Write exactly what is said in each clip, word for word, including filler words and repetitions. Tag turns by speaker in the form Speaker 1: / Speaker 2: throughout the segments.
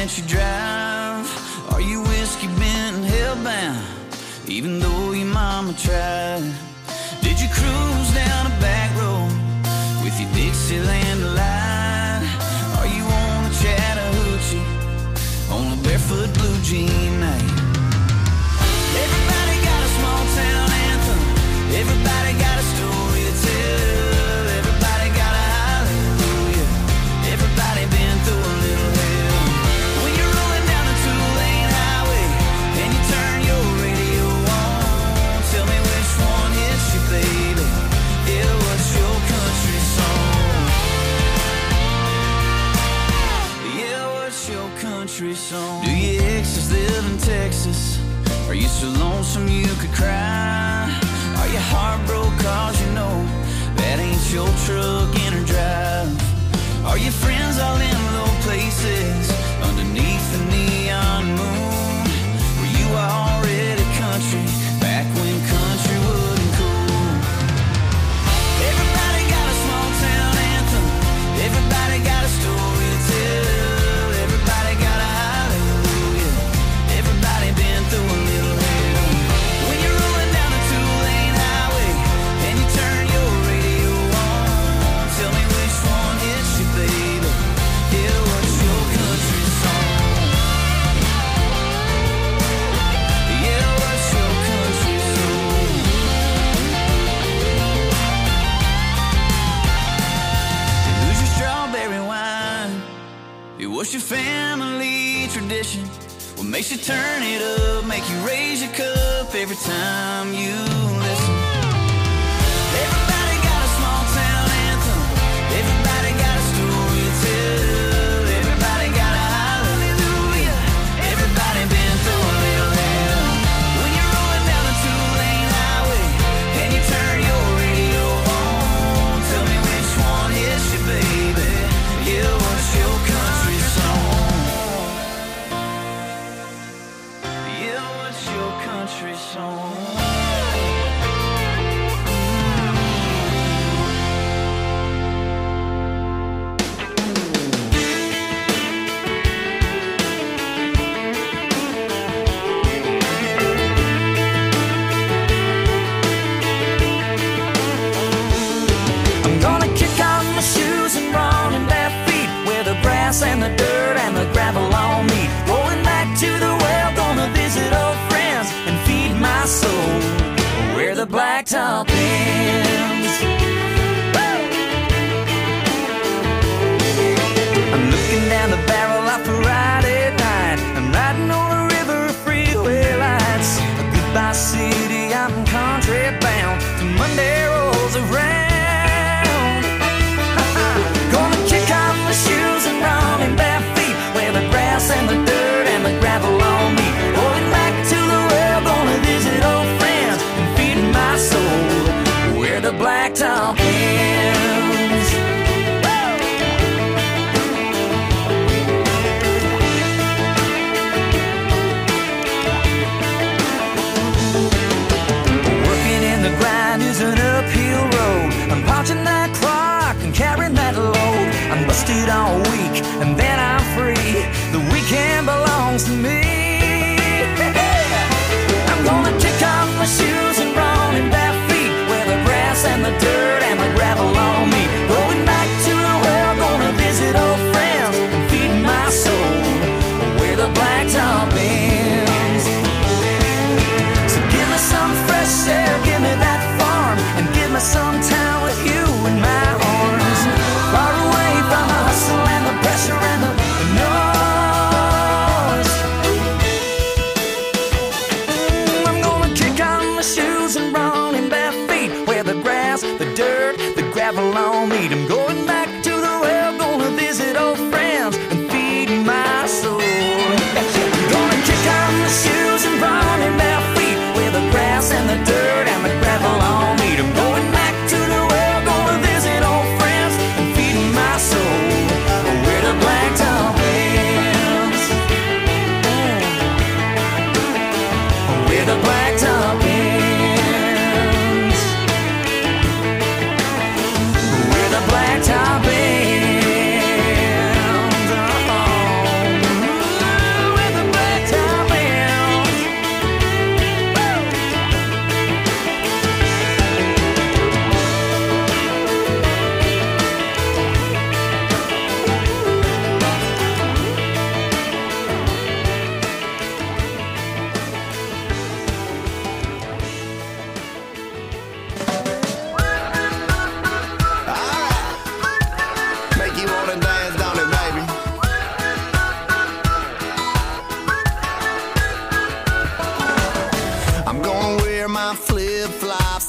Speaker 1: that you drive? Are you whiskey bent and hellbound, even though your mama tried? Did you cruise down a back road with your Dixieland light? Are you on a Chattahoochee on a barefoot blue jean night? Everybody got a small town anthem. Everybody got a story to tell. Everybody got a hallelujah. Everybody been through a little hell. When you're rolling down a two-lane highway and you turn your radio on, tell me which one hits you, baby. Yeah, what's your country song? Yeah, what's your country song? Do your exes live in Texas? Are you so lonesome you could cry? Are you heartbroken cause you know that ain't your truck in or drive? Are your friends all in low places underneath the neon moon? Were you already country back when country wasn't cool? Everybody got a small town anthem. Everybody got a story to tell. Everybody got a hallelujah. Everybody been through a little hell. When you're rolling down a two-lane highway and you turn your radio on, tell me which one hits you, baby. Yeah, what's your country song? Yeah, what's your country song? Who's your strawberry wine? Yeah, what's your family tradition? What makes you turn it up, make you raise your cup every time you listen? Everybody got a small town anthem. Everybody got a story to tell. Everybody got a hallelujah. Everybody been through a little hell. When you're rolling down a two-lane highway and you turn your radio on, tell me which one hits you, baby. Yeah, what's your country song? Yeah, what's your country song? I'm gonna kick off my shoes and run in bare feet where the grass and the dirt and the gravel all meet. Rolling back to the well, gonna visit old friends and feed my soul where the blacktop ends. Woo! I'm looking down the barrel of a Friday night. I'm riding on the river freeway lights. Goodbye city, I'm country bound. Monday rolls around. Gonna kick off my shoes and run in bare feet where the grass and the dirt and the gravel on me. Rolling back to the well, gonna visit old friends and feed my soul where the blacktop ends. Working in the grind is an uphill road. I'm punching that clock and carrying that load. I'm busted all week and then I'm free. The weekend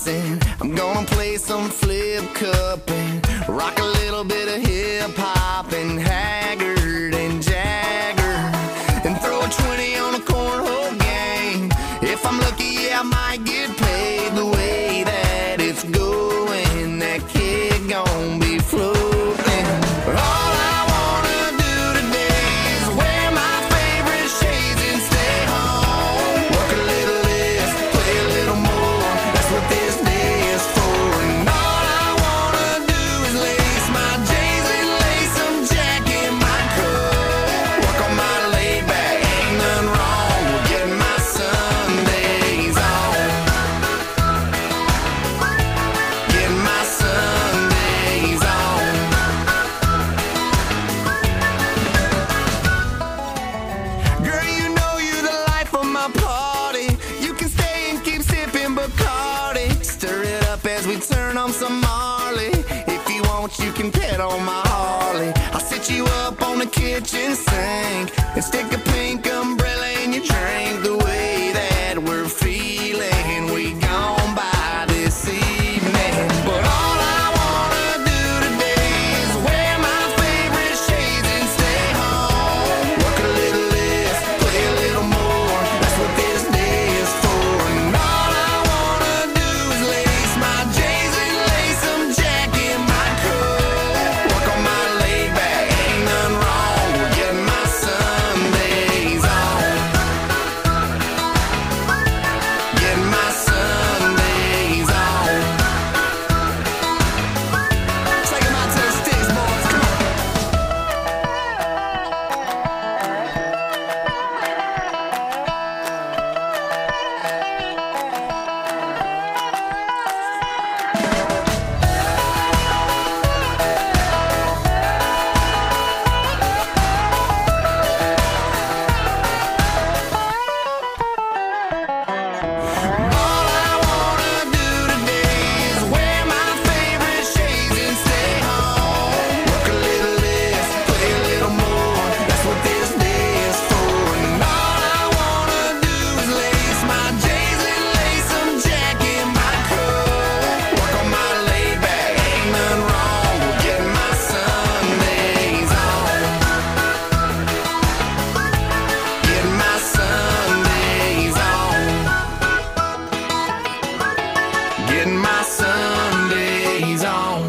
Speaker 2: dancing. I'm gonna play some flip cup and rock a little bit of hip hop and Haggard and Jagger and throw a twenty on a cornhole game. If I'm lucky, yeah, I might get paid. The way that it's going, that kid gon' be floating. All I wanna do today is wear my favorite shades and stay home. Work a little less, play a little more. That's what this day is for. And all I wanna do is lace my J's and lace some Jack in my cup. Work on my laid back, ain't nothing wrong with getting my Sundays on. Getting my Sundays on. Girl, you know you're the life of my party. You can stay and keep sipping Bacardi. Stir it up as we turn on some Marley. If you want, you can pet on my Harley. I'll sit you up on the kitchen sink and stick a pink umbrella in your drink. The way that we're feeling, we gon' buy this evening. But all I wanna do today is wear my favorite shades and stay home. Work a little less, play a little more. That's what this day is for. And all I wanna do is lace my J's and lace some Jack in my cup. Work on my laid back, ain't nothing wrong with getting my Sundays on. Getting my Sundays on. Take 'em out to the sticks, boys. Come on. All I wanna do today is wear my favorite shades and stay home. Work a little less, play a little more. That's what this day is for. And all I wanna do is lace my J's and lace some Jack in my cup. Work on my laid back, ain't nothing wrong with getting my Sundays on. Getting my Sundays on. Getting my Sundays on.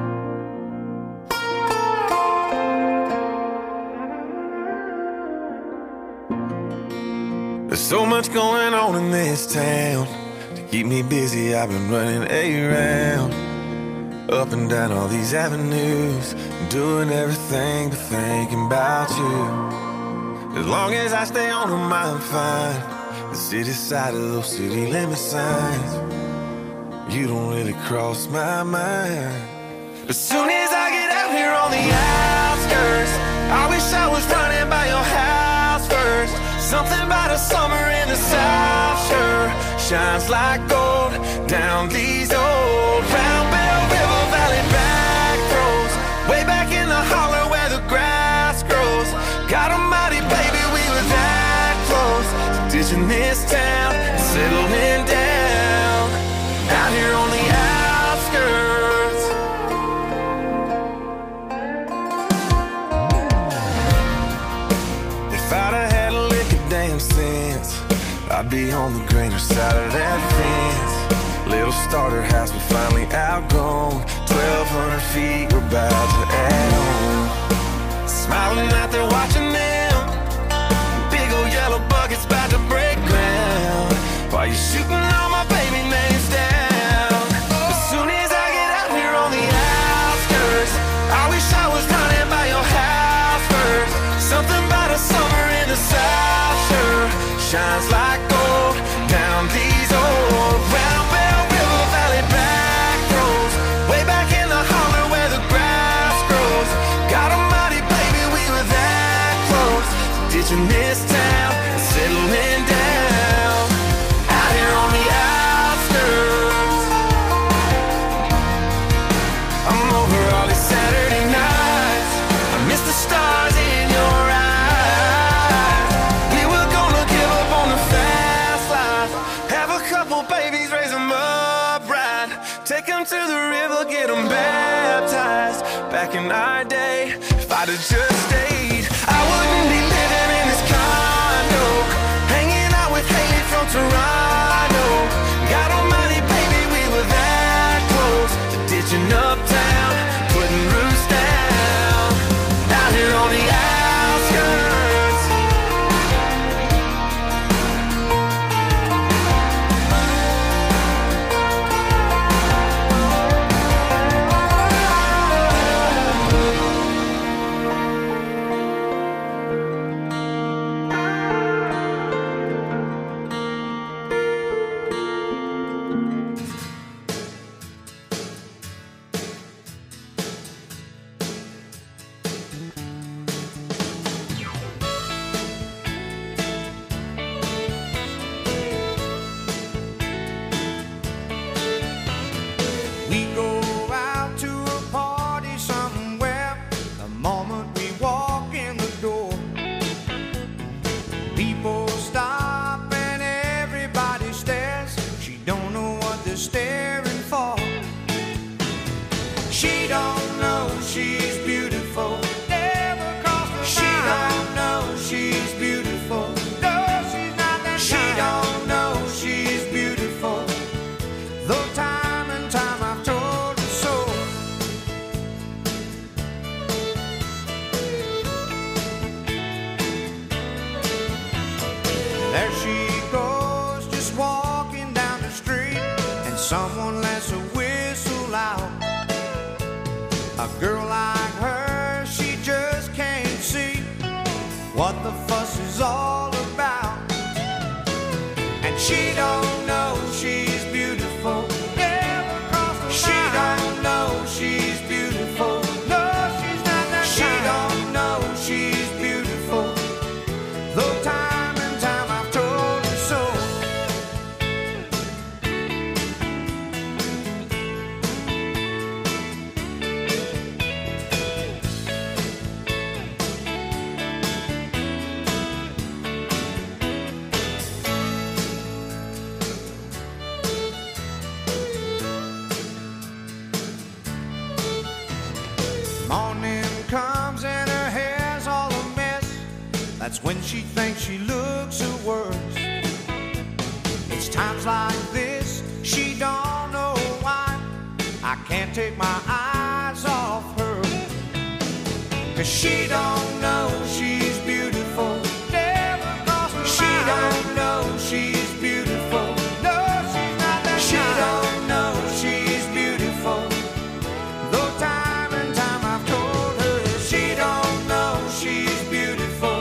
Speaker 3: There's so much going on in this town. To keep me busy, I've been running around, up and down all these avenues, doing everything but thinking about you. As long as I stay on them, I'm fine. The city side of those city limit signs, you don't really cross my mind. As soon as I get out here on the outskirts, I wish I was running by your house first. Something about a summer in the South sure shines like gold down these old Round Bell River Valley back roads, way back in the holler where the grass grows. God almighty, baby, we were that close to ditching this town and settling down out here on the outskirts. If I'd have had a lick of damn sense, I'd be on the greener side of that fence. Little starter house we finally outgrown. Twelve hundred feet, we're about to add on. Smiling out there watching them, big old yellow buckets about to break ground, while you're shooting all my baby names down. As soon as I get out here on the outskirts, I wish I was running by your house first. Something about a summer in the South sure shines like gold down these old Round Bell River Valley back roads, way back in the holler where the grass grows. God almighty, baby, we were that close to ditching this town and settling down out here on the outskirts. I'm over all these Saturday nights, I miss the stars in your eyes. We were gonna give up on the fast life, have a couple babies, raise them up right. them to the river, get them baptized. Back in our day, if I'd have just stayed, I wouldn't be living in this condo, hanging out with Haley from Toronto. God almighty, baby, we were that close to ditching uptown, putting roots down, out here on the outskirts.
Speaker 4: When she thinks she looks her worst. It's times like this she don't know why I can't take my eyes off her. Cause she don't know she's beautiful. Never crossed her She mind. Don't know she's beautiful. No, she's not that She kind. Don't know she's beautiful. Though time and time I've told her she don't know she's beautiful.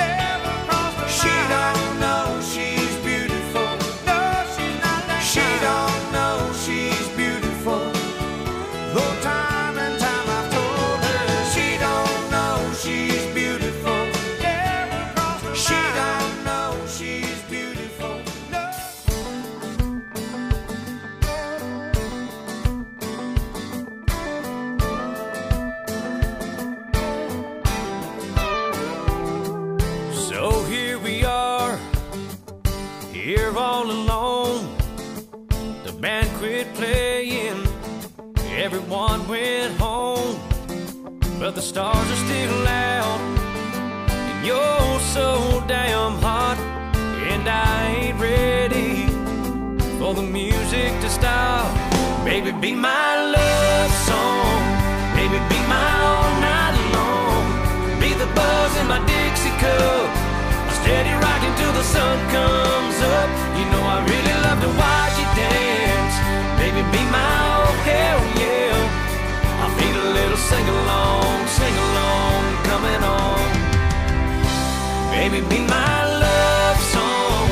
Speaker 1: Everyone went home, but the stars are still out, and you're so damn hot, and I ain't ready for the music to stop. Baby, be my love song, baby, be my all night long, be the buzz in my Dixie cup, a steady rockin' till the sun comes up. You know I really love to watch you dance. Baby, be my oh hell yeah. I feel a little sing-along, sing-along coming on. Baby, be my love song.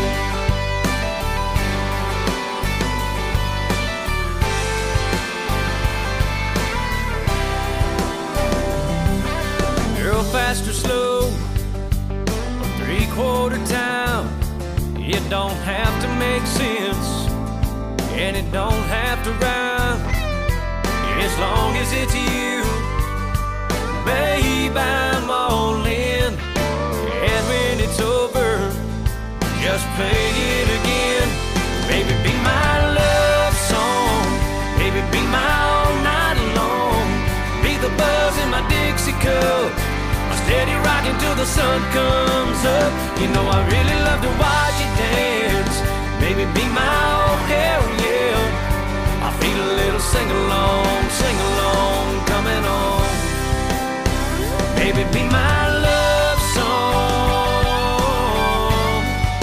Speaker 1: Girl, fast or slow, three-quarter time, it don't have to make sense, and it don't have to rhyme, as long as it's you. Babe, I'm all in, and when it's over, just play it again. Baby, be my love song, baby, be my all night long. Be the buzz in my Dixie cup, my steady rocking till the sun comes up. You know I really love to watch you dance. Baby, be my oh hell yeah. I feel a little sing-along, sing-along coming on. Baby, be my love song.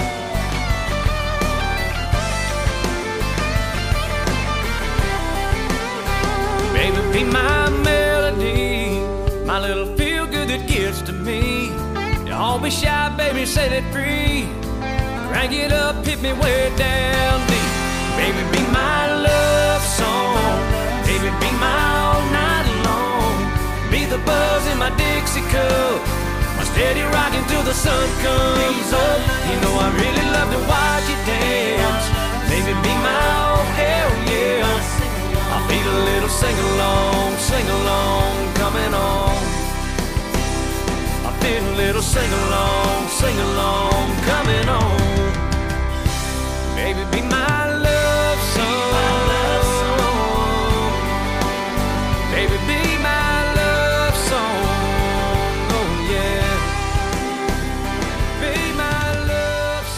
Speaker 1: Baby, be my melody, my little feel-good that gets to me. Don't be shy, baby, set it free. Crank it up, hit me way down deep. Baby, be my love song. Baby, be my all night long. Be the buzz in my Dixie cup, my steady rocking till the sun comes up. You know I really love to watch you dance. Baby, be my oh hell yeah. I feel a little sing-along, sing-along coming on. I feel a little sing-along, sing-along coming on. Baby, be my love song. Baby, be my love song. Oh yeah. Be my love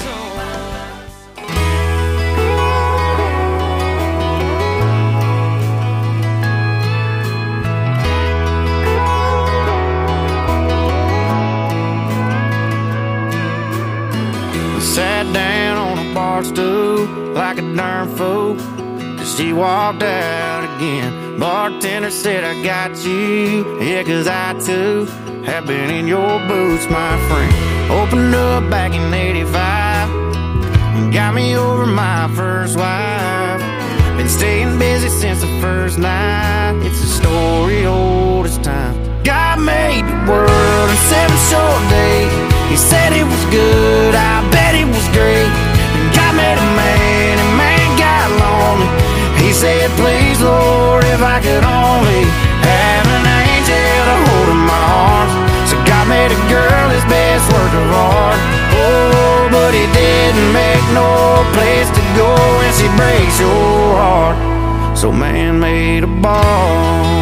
Speaker 4: I sat down on a bar stool like a darn fool as she walked out again. Bartender said, I got you, yeah, cause I too have been in your boots, my friend. Opened up back in eighty-five and got me over my first wife. Been staying busy since the first night. It's a story old as time. God made the world in seven short days. He said it was good, I bet it was great. And God made a man, and man got lonely. He said, please, Lord, if I could only have an angel to hold in my arms. So God made a girl his best work of art. Oh, but he didn't make no place to go when she breaks your heart. So man made a ball.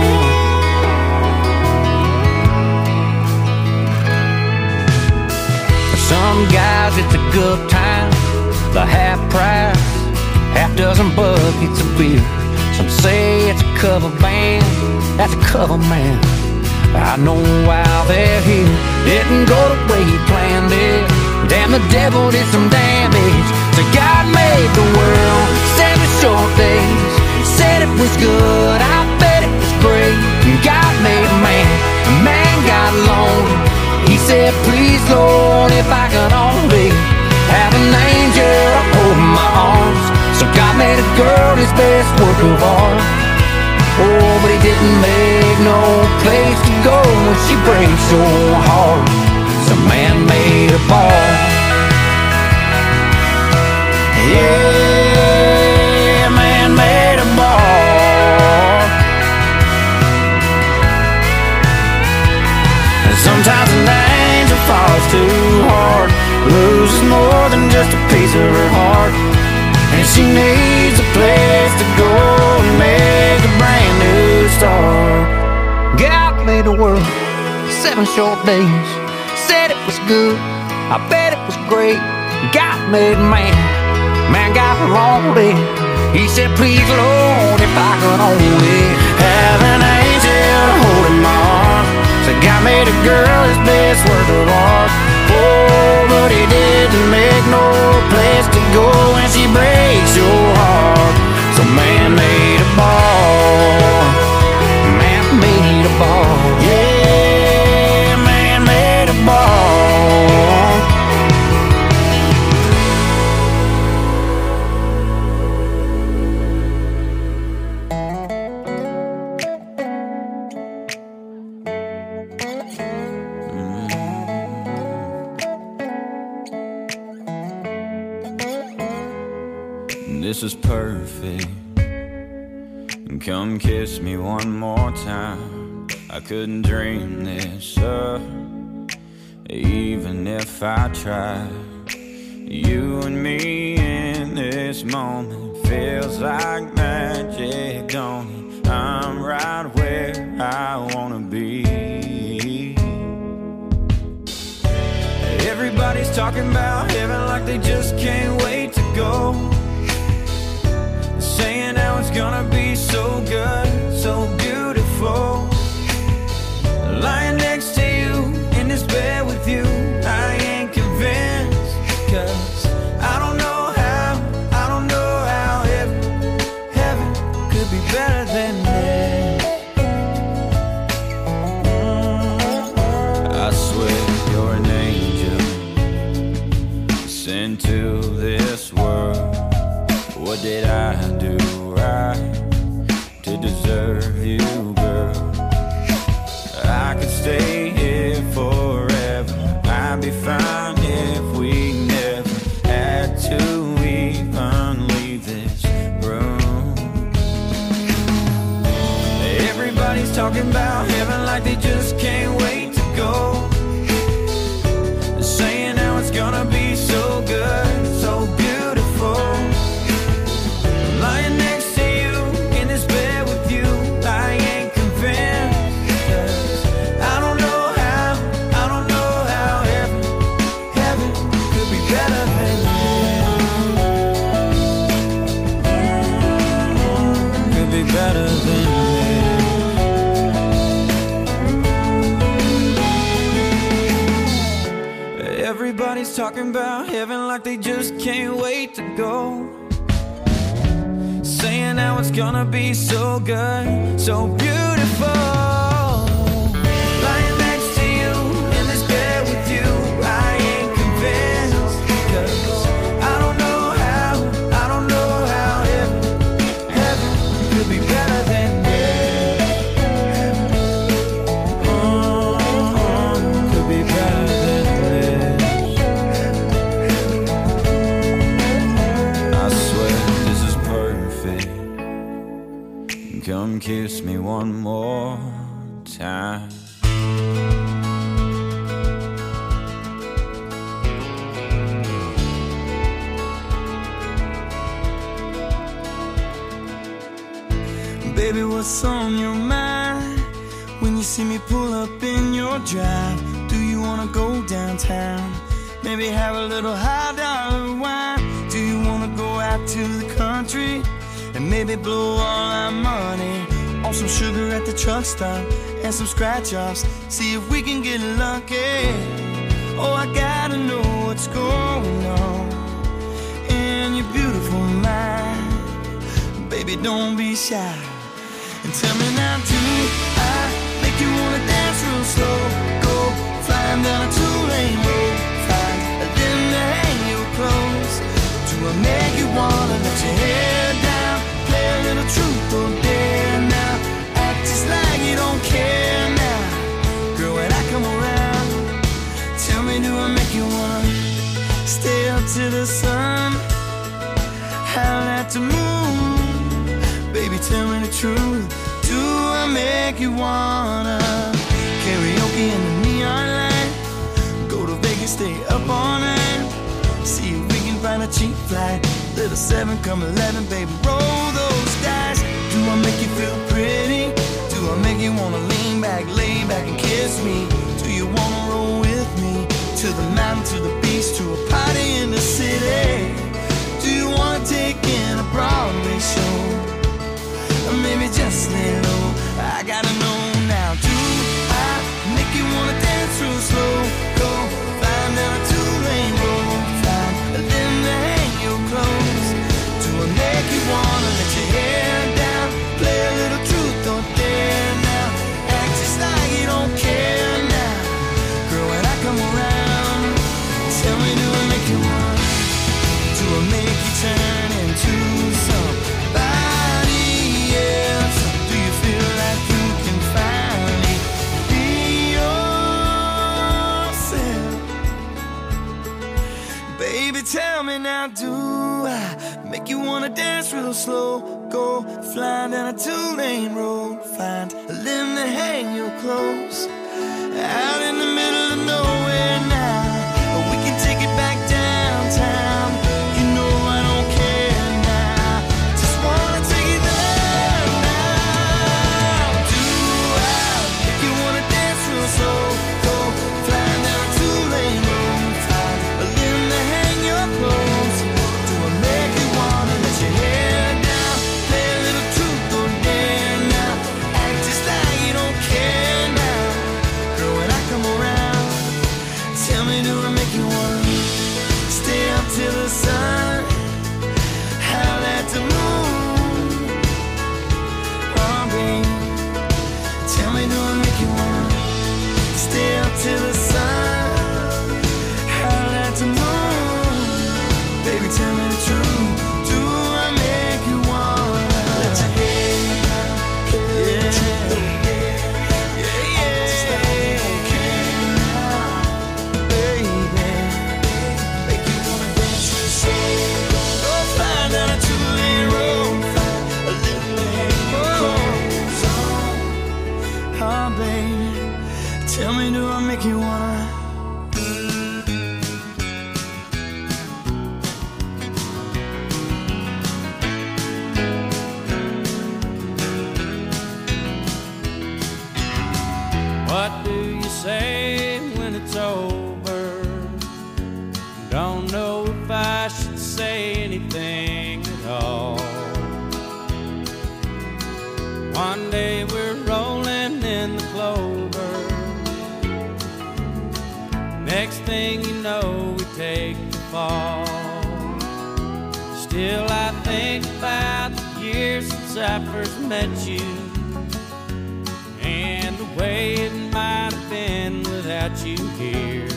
Speaker 4: For some guys it's a good time, the half price, half dozen buckets of beer. Some say it's a cover band, that's a cover man. I know while they're here, didn't go the way he planned it. Damn, the devil did some damage. So God made the world seven short days. Said it was good, I bet it was great. God made a man, a man got lonely. He said, please, Lord, if I could only have an angel holding my arms. So God made a girl his best work of art. Oh, but he didn't make no place to go when she breaks your heart. So man made a ball. Yeah, man made a ball. And sometimes an angel falls too hard, loses more than just a piece of her heart. And she needs a place to go and make a brand new start. God made the world seven short days. Said it was good, I bet it was great. God made man, man got lonely. He said, please, Lord, if I could only have an angel to hold in my arms. So God made a girl his best work of art. Oh, but he didn't make no place to go when she breaks your heart. So man made a ball. Man made a ball. Yeah, man made a ball.
Speaker 1: This is perfect. Come kiss me one more time. I couldn't dream this up, even if I tried. You and me in this this moment feels like magic, don't it? I'm right where I wanna be. Everybody's talking about heaven like they just can't wait to go, saying how it's gonna be so good, so beautiful. Lying next to you in this bed with you, I ain't convinced, 'cause I don't know how, I don't know how heaven, heaven could be better than this. I swear you're an angel sent to this world. What did I do right to deserve you, girl? I could stay here forever. I'd be fine if we never had to even leave this room. Everybody's talking about heaven like they just can't wait to go, saying how it's gonna be so good, so beautiful. Lying next to you in this bed with you, I ain't convinced, 'cause I don't know how, I don't know how heaven, heaven could be better than this. Could be better than this. Everybody's talking about heaven like they just can't wait to go, saying how it's gonna be so good, so beautiful. Lying next to you in this bed with you, I ain't convinced, 'cause I don't know how, I don't know how heaven, heaven could be better than this. Oh, could be better than this. I swear this is perfect. Come kiss me one more time.
Speaker 5: Baby, what's on your mind when you see me pull up in your drive? Do you wanna go downtown? Maybe have a little high dollar wine? Do you wanna go out to the country and maybe blow all our money on some sugar at the truck stop and some scratch offs? See if we can get lucky. Oh, I gotta know what's going on in your beautiful mind. Baby, don't be shy and tell me now, do I make you wanna dance real slow? Go flying down a two-lane road, find a limb to hang your clothes. Do I make you wanna let your hair down, play a little truth or dare now, act just like you don't care now? Girl, when I come around, tell me, do I make you wanna stay up to the sun, howl at the moon? Baby, tell me the truth, do I make you wanna karaoke in the neon light, go to Vegas, stay up all night, see if we can find a cheap flight, little seven come eleven, baby, roll those dice. Do I make you feel pretty? Do I make you wanna lean back, lay back and kiss me? Do you wanna roll with me to the mountain, to the beach, to a party in the city? Do you wanna take in a Broadway show? Or maybe just lay low, I gotta know now. Do I make you wanna dance real slow? Go flying down a two-lane road, find a limb to hang your clothes. Do I make you wanna let your hair down, play a little truth or dare now, act just like you don't care now? Girl, when I come around, tell me, do I make you wanna, do I make you turn into somebody else? Do you feel like you can finally be yourself? Baby, tell me now, do I make you wanna dance real slow? Go flying down a two-lane road, find a limb to hang your clothes, out in the middle of nowhere now. Or we can take it back downtown. You know I don't care me, do I make you wanna?
Speaker 6: What do you say when it's over? Don't know if I should say anything at all. One day we're rolling in the clover. Next thing you know, we take the fall. Still I think about the years since I first met you, and the way it might have been without you here.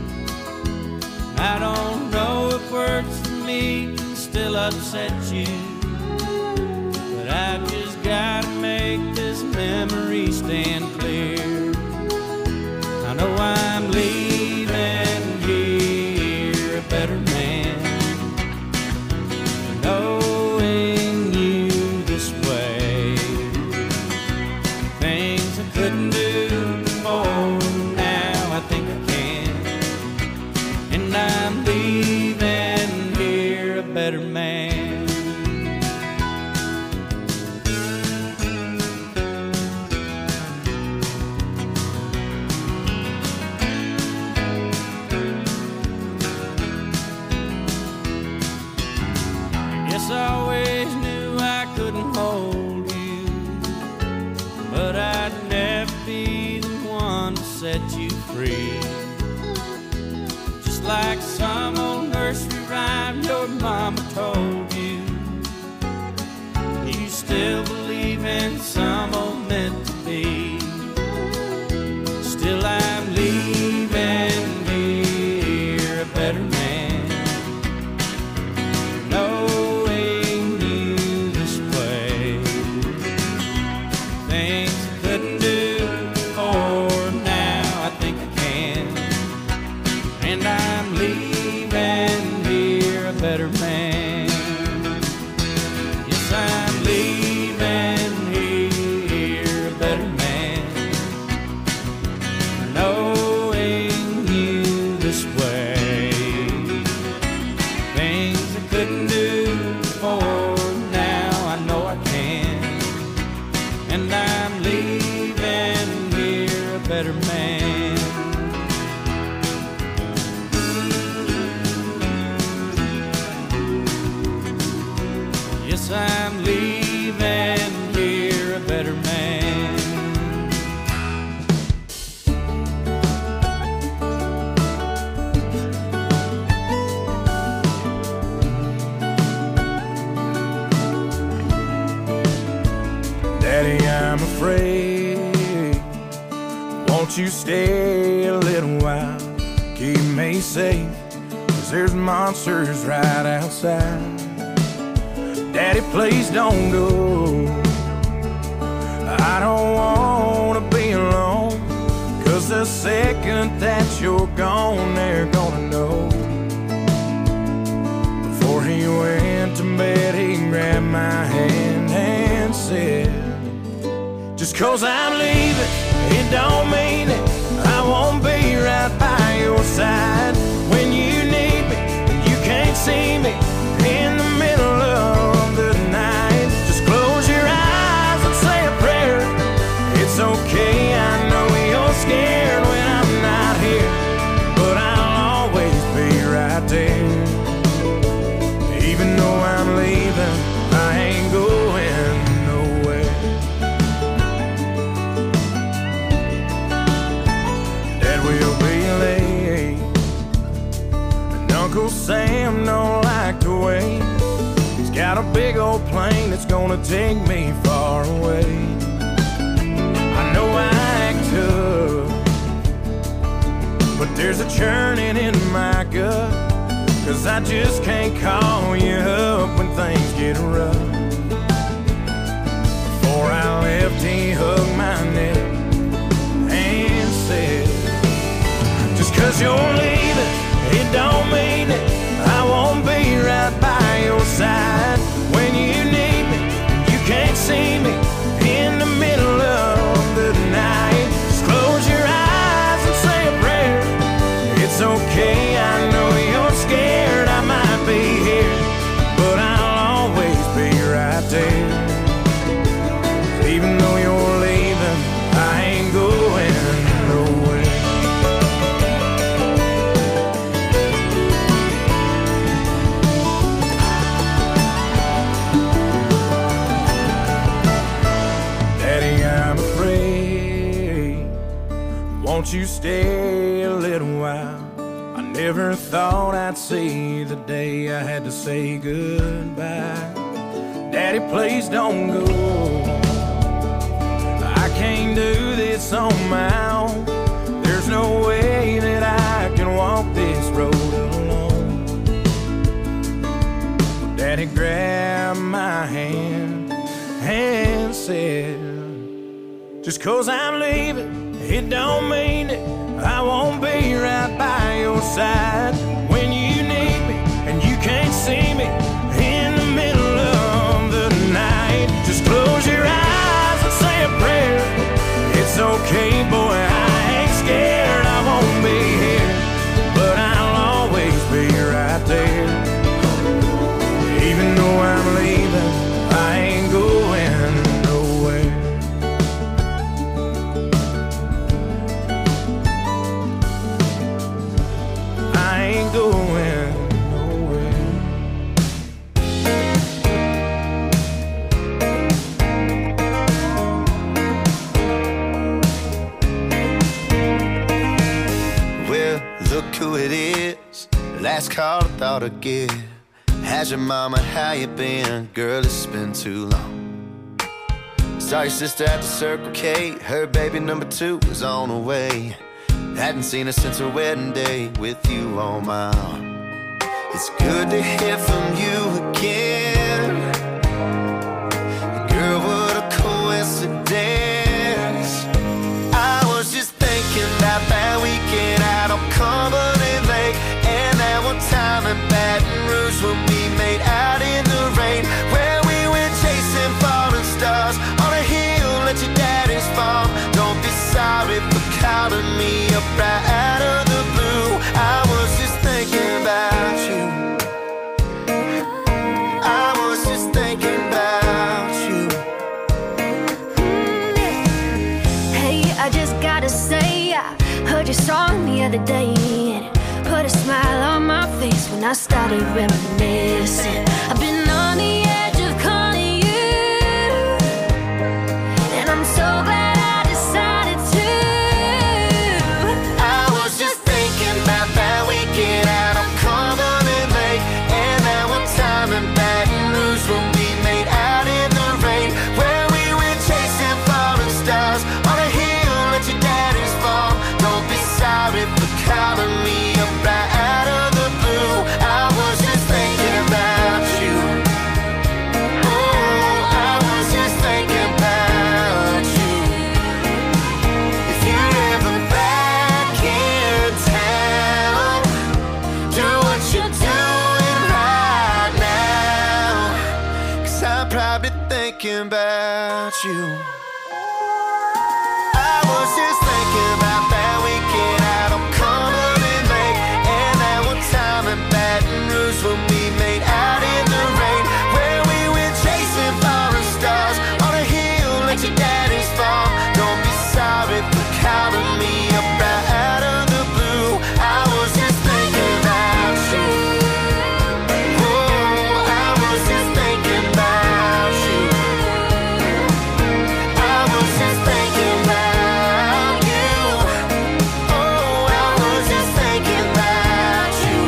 Speaker 6: I don't know if words for me can still upset you, but I've just gotta make this memory stand clear. I know I'm leaving here a better man, knowing you this way. Things I couldn't do before, now I think I can. And I'm leaving here a better man. Guess I always knew I couldn't hold you, but I'd never be the one to set you free. Just like some old nursery rhyme your mama told you, you still believe in some old meant to be. Still I'm leaving here a better man, knowing you this way. Things I couldn't do before, now I think I can. And I'm leaving here a better man. Yes, I'm leaving here a better man, knowing you this way. Things I couldn't do before, now I know I can. And I'm leaving here a better man. Yes, I'm leaving here a better man.
Speaker 5: Daddy, I'm afraid. Won't you stay a little while? Keep me safe, 'cause there's monsters right outside. Daddy, please don't go. I don't wanna be alone, 'cause the second that you're gone, they're gonna know. Before he went to bed, he grabbed my hand and said, just 'cause I'm leaving, it don't mean that I won't be right by your side. When you need me, you can't see me in the middle of the night. Just close your eyes and say a prayer. It's okay, I know you're scared when I'm not here, but I'll always be right there. Even though I'm leaving, I ain't going nowhere. Dad will be late, and Uncle Sam don't like to wait. He's got a big old plane that's gonna take me far away. I know I act tough, but there's a churning in my gut, 'cause I just can't call you up when things get rough. Before I left, he hugged my neck and said, just 'cause you're leaving, it don't mean that I won't be right by your side. When you need me, you can't see me in the middle of the night. Just close your eyes won't you stay a little while? I never thought I'd see the day I had to say goodbye. Daddy, please don't go. I can't do this on my own. There's no way that I can walk this road alone. Daddy grabbed my hand and said, just 'cause I'm leaving, it don't mean that I won't be right by your side when you need me and you can't see me in the middle of the night. Just close your eyes and say a prayer. It's okay, boy, I ain't scared. I won't be here, but I'll always be right there. Even though I'm leaving, I ain't going nowhere. I ain't going nowhere.
Speaker 2: Well, look who it is. Last call I thought I'd get. How's your mama, how you been? Girl, it's been too long. Saw your sister at the Circle K. Her baby number two was on the way. Hadn't seen her since her wedding day with you on my arm. It's good to hear from you again. Girl, what a coincidence. I was just thinking about that weekend out on Cumberland Lake, and that one time in Baton Rouge when we made out in the rain, where we went chasing falling stars on a hill at your daddy's farm. Don't be sorry for calling me up right out of the blue. I was just thinking about you. I was just thinking about you.
Speaker 7: Hey, I just gotta say, I heard your song the other day, and it put a smile on my face when I started reminiscing. I've been on the edge of calling you, and I'm so glad I decided to.
Speaker 2: I was just thinking about that weekend out on Cumberland Lake, and that one time in Baton Rouge when we made out in the rain, where we went chasing falling stars on a hill at your daddy's farm. Don't be sorry for calling me up right out of the blue. I was just thinking about you. Oh, I was just thinking about you. If you're ever back in town, do what you're doing right now, 'cause I'm probably thinking about you. I was just thinking about that weekend out on Cumberland Lake, and that one time in Baton Rouge when we made out in the rain, where we went chasing falling stars on a hill at your daddy's farm. Don't be sorry for calling me up right out of the blue. I was just thinking about you. Oh, I was just thinking about you. I was just thinking about you. Oh, I was just thinking about you.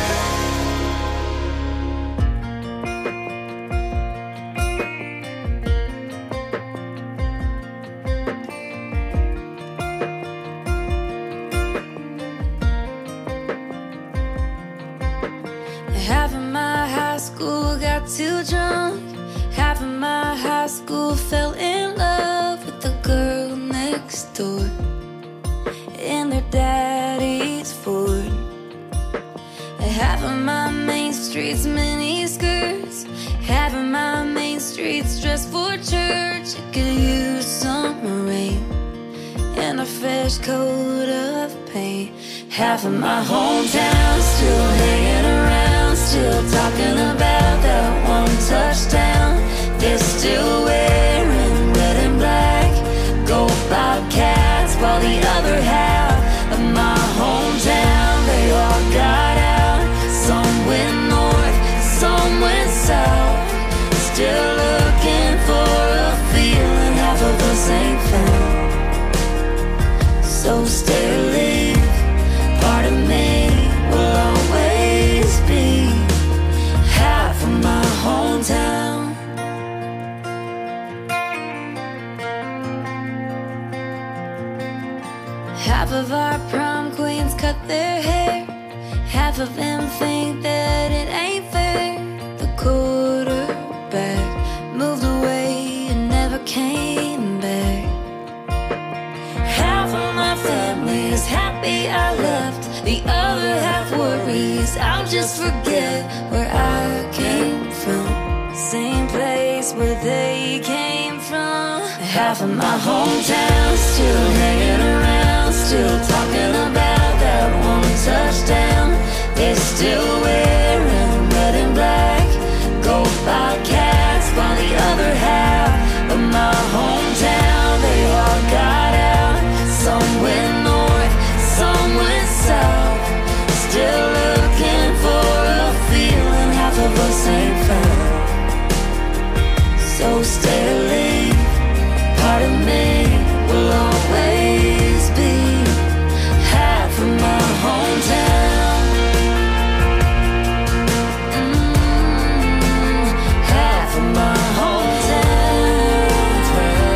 Speaker 8: Half of my high school got too drunk. Half of my high school fell in love with the girl next door in their daddy's Ford. Half of my main street's mini skirts. Half of my main street's dressed for church. It could use some rain and a fresh coat of paint. Half of my hometown still hanging around, still talking about that one touchdown. They're still wearing red and black, go Bobcats, while the other half of my hometown, they all got out. Some went north, some went south, still looking for a feeling half of us ain't found. So stay of our prom queens cut their hair. Half of them think that it ain't fair. The quarterback moved away and never came back. Half of my family is happy I left. The other half worries I'll just forget where I came from. Same place where they came from. Half of my hometown still hanging around, still talking about that one touchdown. They're still wearing red and black, go by cats, while the other half of my hometown, they all got out. Some went north, some went south, still looking for a feeling half of us ain't found. So stay or leave, part of me will always be half of my hometown. Mm, half of my hometown.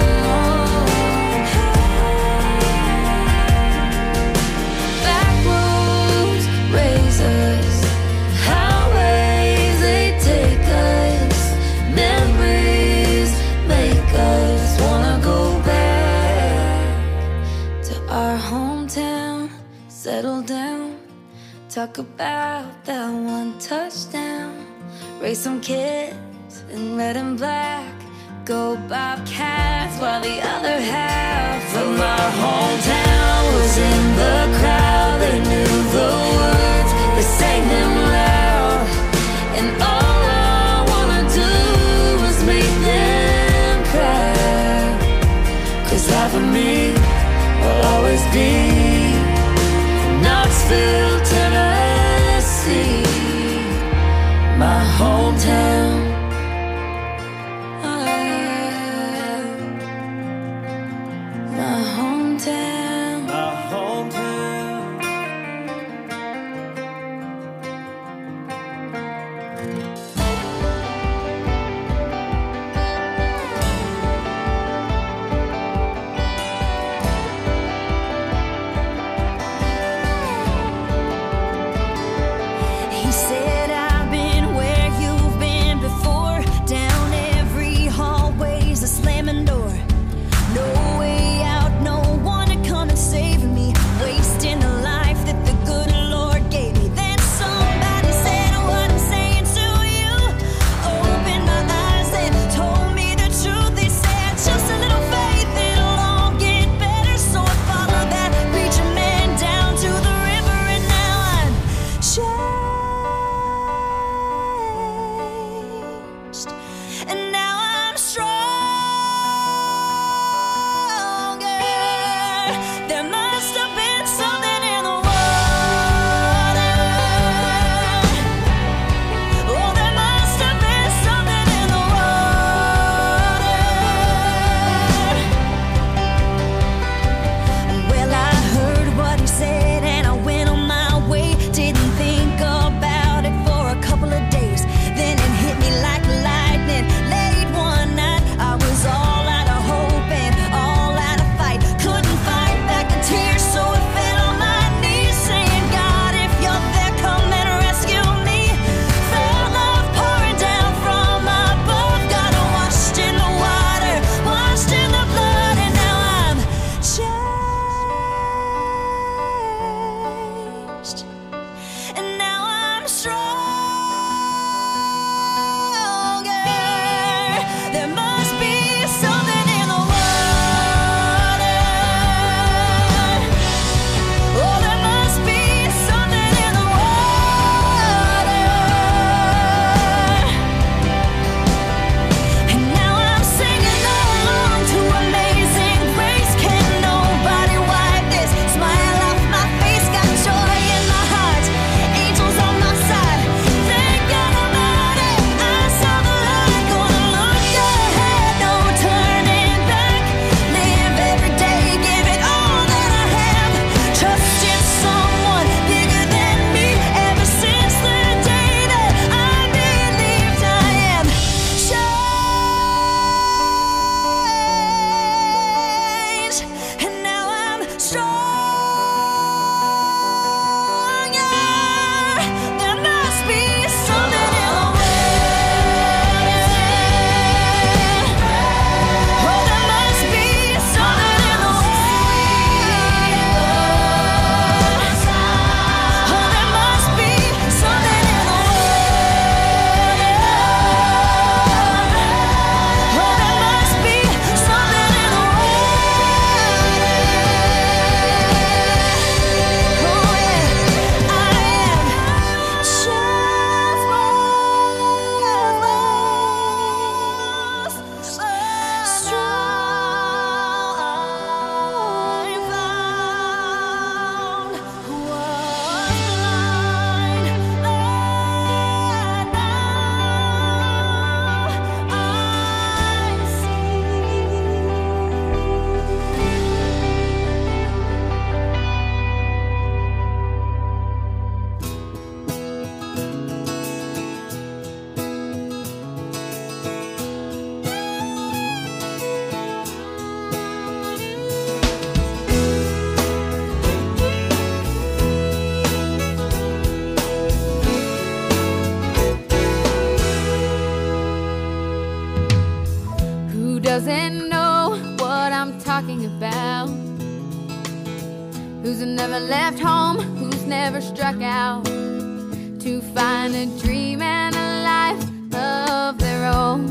Speaker 8: Back roads raise us, highways they take us, memories make us wanna go back to our hometown, settle down, talk about that one touchdown, raise some kids in red and black, go Bobcats, while the other half of my hometown was in the crowd. They knew the words, they sang them loud, and all I wanna do is make them cry. Cause half of me will always be Knoxville, Tennessee, my hometown. Ah, my hometown.
Speaker 6: My hometown.
Speaker 9: doesn't know what I'm talking about, who's never left home, who's never struck out to find a dream and a life of their own,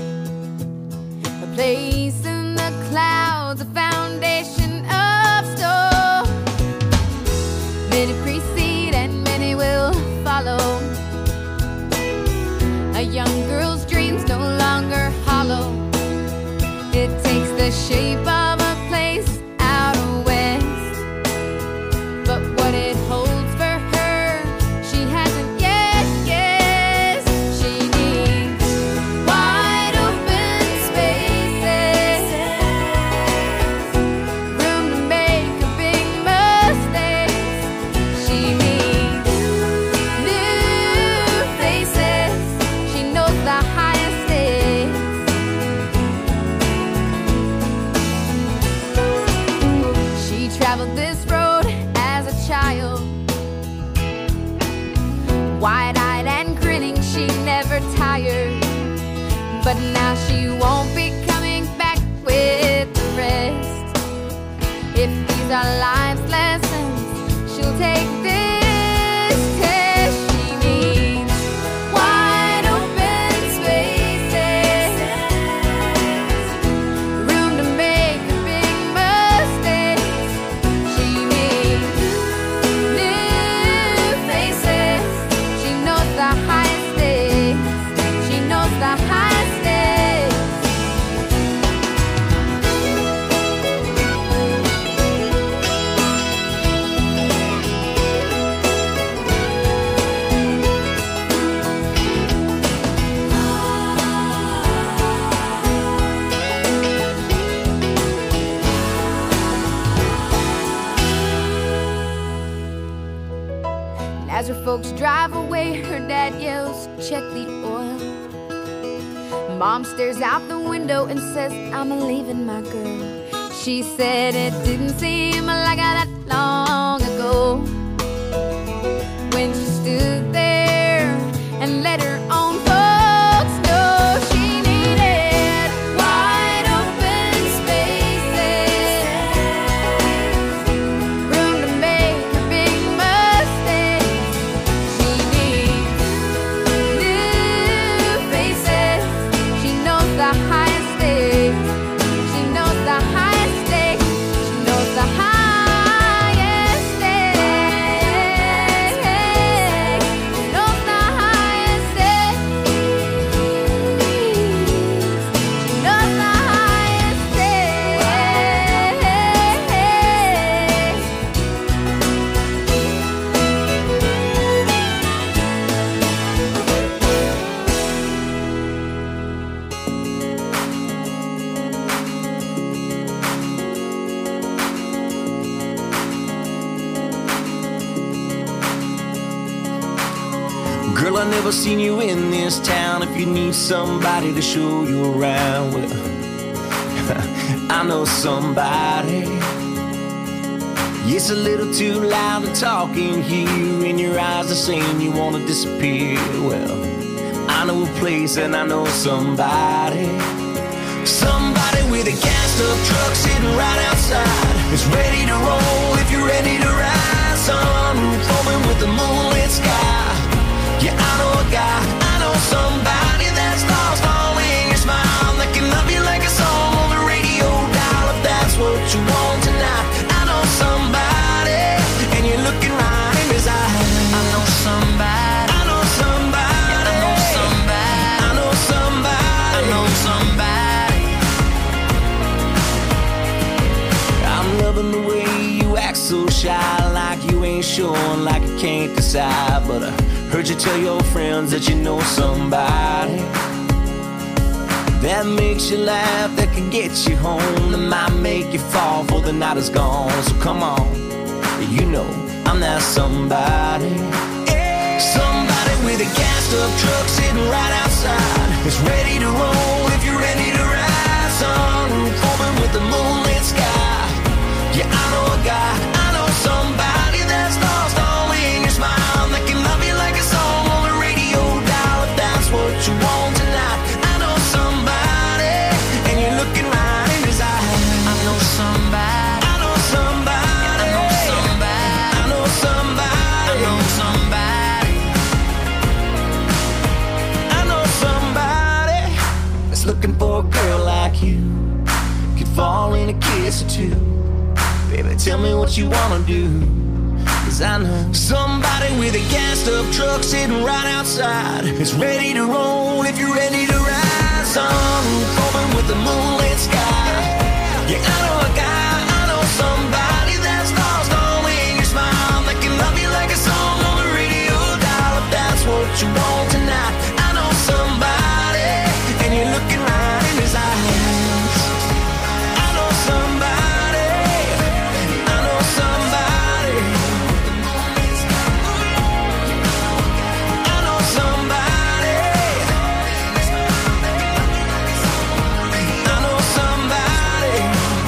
Speaker 9: a place in the clouds, a foundation of stone. Many precede and many will follow. A young girl's dreams no longer hollow. It takes the shape of a place out west, but what it holds for her, she hasn't yet guessed. She needs wide open spaces, room to make her big mistakes. She needs new faces. She knows the highest stakes. She traveled this road as a child, wide-eyed and grinning, she never tired. But now she won't be coming back with the rest. If these are life's lessons, she'll take this test. She needs wide open spaces, room to make her big mistakes. She needs new faces. She knows the highest stakes. She knows the highest stakes. As her folks drive away, her dad yells, "Check the oil." Mom stares out the window and says, "I'm leaving my girl." She said it didn't seem like that long ago when she stood there and let her own folks know she needed wide open spaces, room to make her big mistakes. She needs new faces. She knows the highest stakes. She knows the highest stakes. She knows the highest stakes. She knows the highest stakes. She knows the highest stakes.
Speaker 1: Girl, I never seen you in this town. If you need somebody to show you around, well, I know somebody. It's a little too loud to talk in here, and your eyes are saying you wanna disappear. Well, I know a place and I know somebody. Somebody with a gassed up truck sitting right outside. It's ready to roll if you're ready to ride. Sunroof open with the moonlit sky. Yeah, I know a guy, I know somebody that's lost all in your smile, that can love you like a song on the radio dial. If that's what you want tonight, I know somebody, and you're looking right in his eyes. I know somebody, I know somebody, I know somebody, I know somebody, I know somebody. I'm loving the way you act so shy, like you ain't sure, like you can't decide. But I heard you tell your friends that you know somebody that makes you laugh, that can get you home, that might make you fall before the night is gone. So come on, you know I'm that somebody. Somebody with a gassed up truck sitting right outside. It's ready to roll if you're ready to ride. Sunroof open with the moonlit sky. Yeah, I know a guy, I know somebody that's lost all in your smile, that can love you like a song on the radio dial. If that's what you want tonight, I know somebody, and you're looking
Speaker 2: kiss or two. Baby, tell me what you wanna do, 'cause I know somebody with a gassed up truck sitting right outside. It's ready to roll if you're ready to ride. Sun coming with the moonlit sky. Yeah, I know a guy, I know somebody that's lost all in your smile. They can love you like a song on the radio dial. If that's what you want tonight, I know somebody, and you're looking right in his eyes. I know somebody, I know somebody, I know somebody, I know somebody,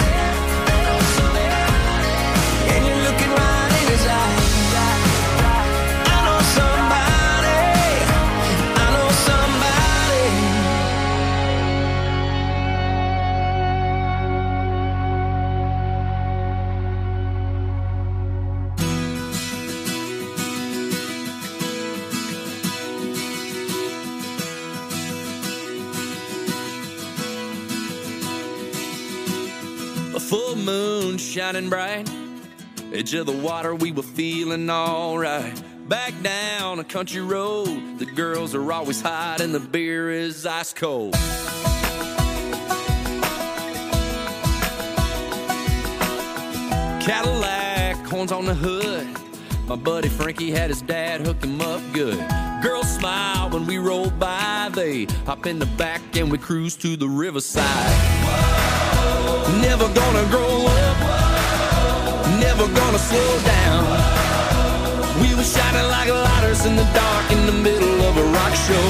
Speaker 2: and you're looking right in his eyes. I know somebody, I know somebody.
Speaker 10: A full moon shining bright, edge of the water, we were feeling alright. Back down a country road, the girls are always hot and the beer is ice cold. Cadillac, horns on the hood, my buddy Frankie had his dad hook him up good. Girls smile when we roll by, they hop in the back and we cruise to the riverside. Never gonna grow up, never gonna slow down. We were shining like lighters in the dark in the middle of a rock show.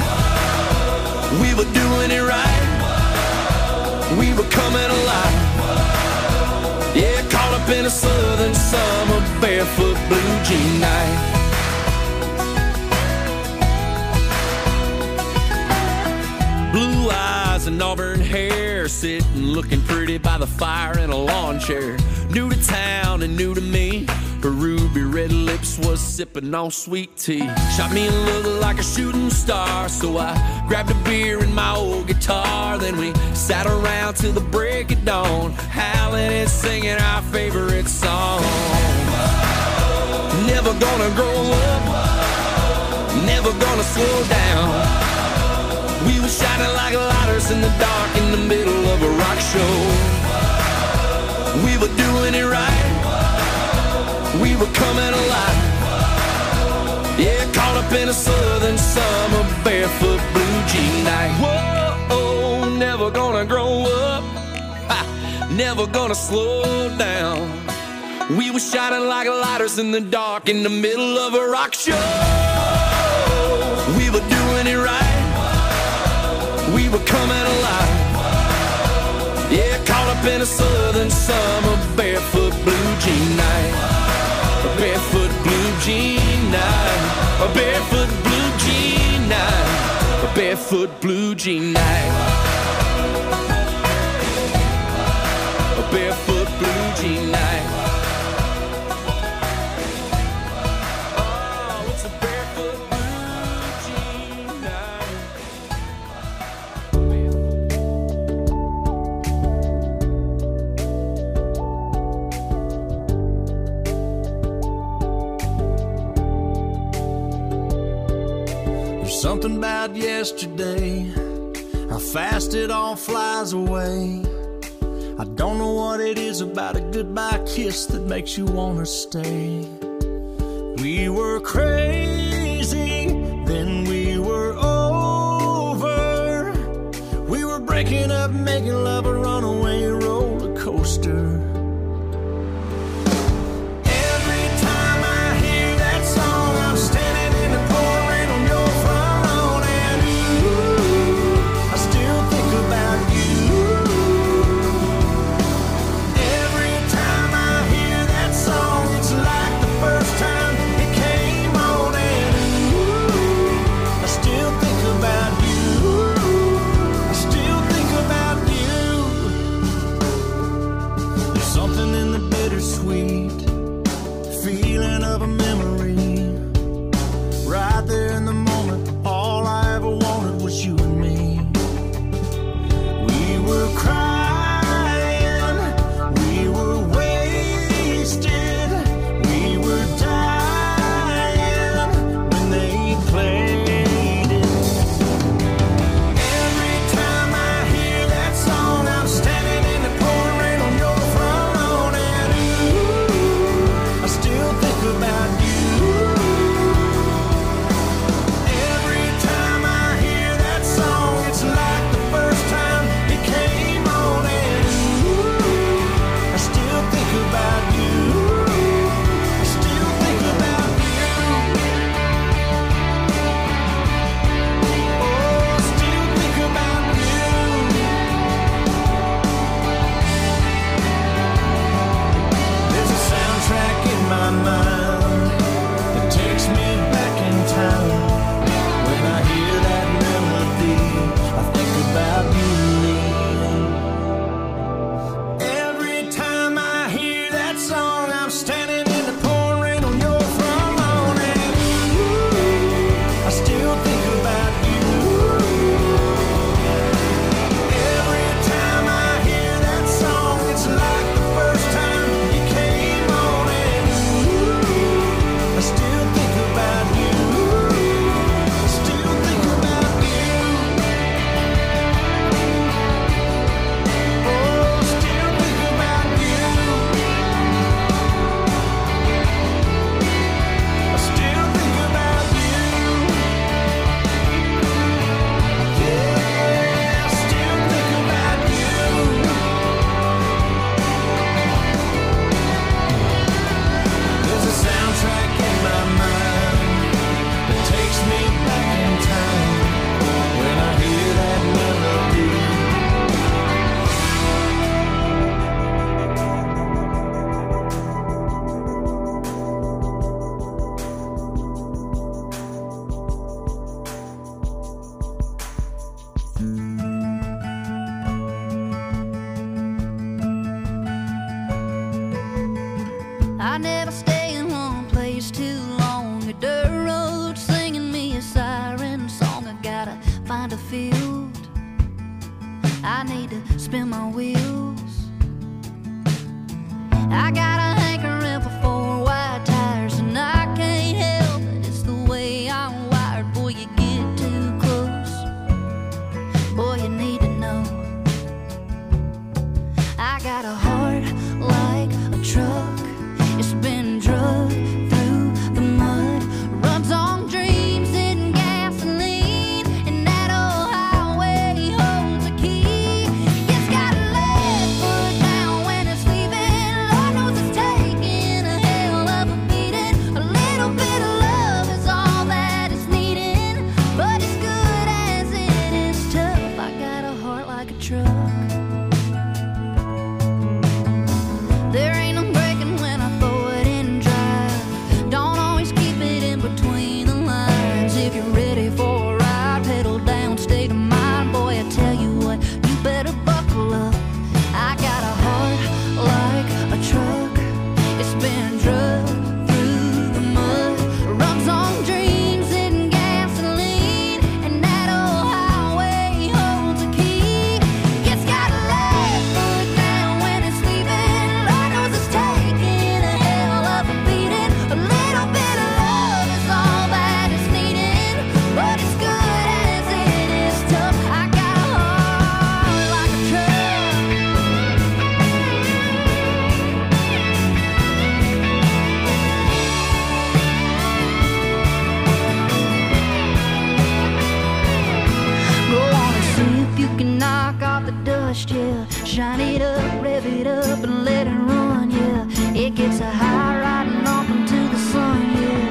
Speaker 10: We were doing it right, we were coming alive. Yeah, caught up in a southern summer, barefoot blue jean night. Blue eyes and auburn hair, sitting looking pretty by the fire in a lawn chair. New to town and new to me, her ruby red lips was sipping on sweet tea. Shot me a look like a shooting star, so I grabbed a beer and my old guitar. Then we sat around till the break of dawn, howling and singing our favorite song. Never gonna grow up, never gonna slow down. We were shining like lighters in the dark in the middle of a rock show. We were doing it right, we were coming alive. Yeah, caught up in a southern summer, barefoot blue jean night. Whoa, never gonna grow up, ha, never gonna slow down. We were shining like lighters in the dark in the middle of a rock show. We were doing it right, we were coming alive. Yeah, caught up in a southern summer, barefoot blue jean night. A barefoot blue jean night. A barefoot blue jean night. A barefoot blue jean night. A barefoot blue jean night. Oh, it's a barefoot blue jean night.
Speaker 5: Something about yesterday, how fast it all flies away. I don't know what it is about a goodbye kiss that makes you wanna stay. We were crazy, then we were over. We were breaking up, making love a runaway roller coaster. Every time I hear that song, I'm standing in the pouring on your front lawn, and ooh, I still think about you. Every time I hear that song, it's like the first time it came on, and ooh, I still think about you. I still think about you.
Speaker 8: find a field. I need to spin my wheels. I got a hankering for four wide tires, and I can't help it, it's the way I'm wired. Boy, you get too close, boy, you need to know. I got a heart like a truck, it's been drugged through the mud, runs on dreams and gasoline, and that old highway holds a key. It's got a left foot down when it's leaving. Lord knows it's taking a hell of a beating. A little bit of love is all that it's needing, but as good as it is tough, I got a heart like a truck. There ain't no breaking when I throw it in drive. Don't always keep it in between the lines. If you're ready for a ride, pedal down, state of mind. Boy, I tell you what, you better buckle up. I got a heart like a truck, it's been drugged through the mud, runs on dreams and gasoline, and that old highway holds a key. It's got a left foot down when it's leaving. Lord knows it's taking a hell of a beating. A little bit of love is all that it's needing, but as good as it is tough, I got a heart like a truck. Go on and see if you can knock off the dust, yeah. Shine it up, rev it up, and let it run, yeah. It gets a high riding off into the sun, yeah.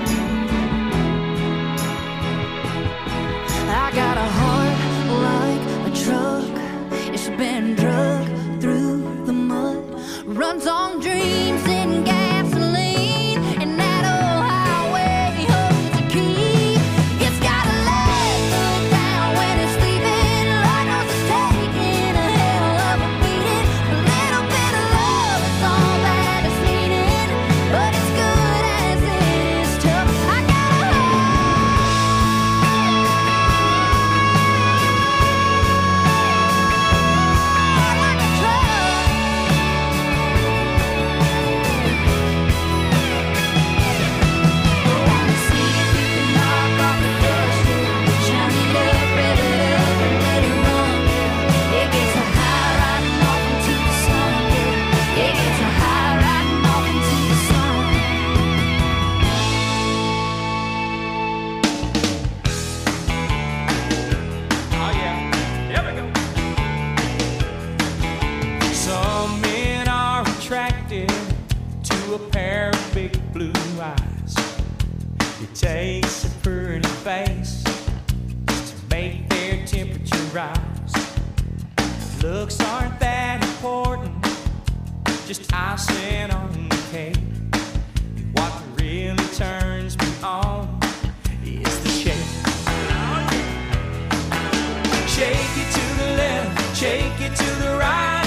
Speaker 8: I got a heart like a truck, it's been drugged through the mud, runs on dreams and gasoline, and that old highway holds a key. It's got a left foot down when it's leaving. Lord knows it's taking a hell of a beating. A little bit of love is all that it's needing, but as good as it is tough, I got a heart like a truck. Go on and see if you can knock off the dust, yeah. Shine it up, rev it up, and let it run, yeah. It gets a high riding off into the sun, yeah. It gets a high riding off into the sun.
Speaker 6: Oh yeah, there we go. Some men are attracted to a pair of big blue eyes. It takes a pretty face to make their temperature rise. Looks aren't that important, just icing on the cake. What really turns me on is the shake. Shake it to the left, shake it to the right.